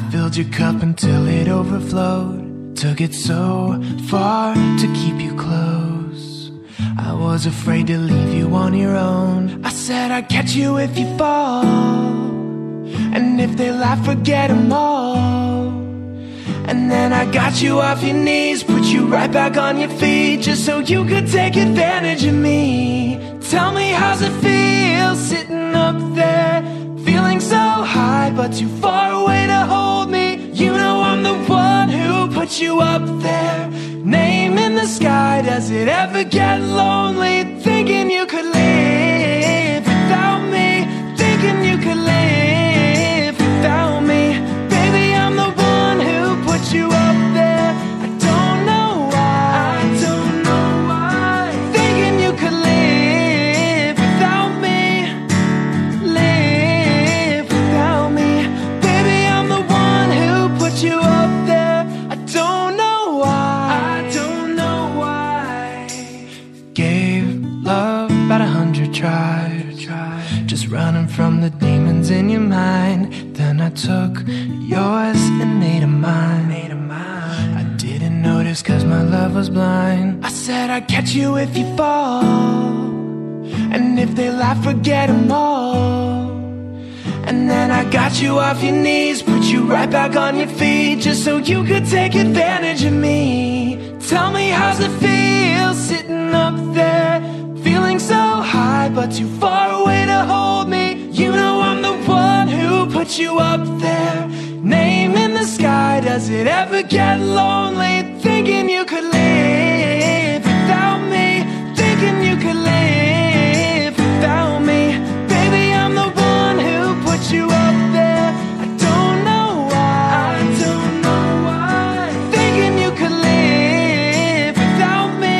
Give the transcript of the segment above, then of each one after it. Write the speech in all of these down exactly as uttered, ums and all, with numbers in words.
filled your cup until it overflowed. Took it so far to keep you close. I was afraid to leave you on your own. I said I'd catch you if you fall, and if they laugh, forget them all. And then I got you off your knees, put you right back on your feet, just so you could take advantage of me. Tell me, how's it feel sitting up there, feeling so high but too far away to hold me? You know I'm the one who put you up there, name in the sky. Does it ever get lonely thinking you could live without me, thinking you could live without me? Baby, I'm the one who put you up there. I don't know why, I don't know why, thinking you could live without me, live without me. Baby, I'm the one who put you up there. I don't know why, I don't know why. Gave love about a hundred tries, just running from the demons in your mind. Then I took yours and made a mine. I didn't notice cause my love was blind. I said I'd catch you if you fall, and if they laugh, forget them all. And then I got you off your knees, put you right back on your feet, just so you could take advantage of me. Tell me, how's it feel sitting up there, feeling so high but too far away to hold me? You know I'm the one who put you up there, name in the sky. Does it ever get lonely thinking you could live without me, thinking you could live without me? Baby, I'm the one who put you up there. I don't know why, I don't know why, thinking you could live without me,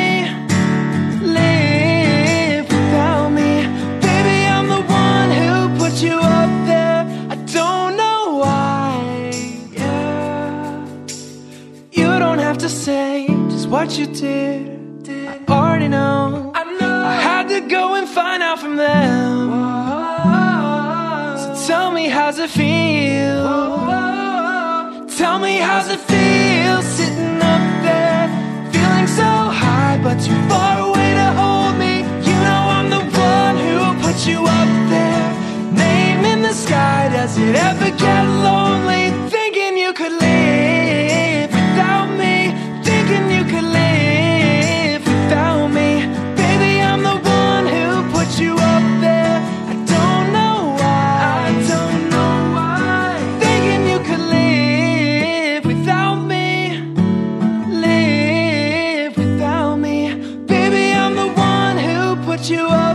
live without me. Baby, I'm the one who put you up there. I don't know why, yeah. You don't have to say just what you did, I already know. I know I had to go and find out from them. So tell me, how's it feel? Tell me, how's it feel sitting up there, feeling so high but too far away to hold me? You know I'm the one who put you up there, name in the sky. Does it ever get lonely thinking you could live without me, thinking you could live without me? Baby, I'm the one who put you up there. I don't know why, I don't know why, thinking you could live without me, live without me. Baby, I'm the one who put you up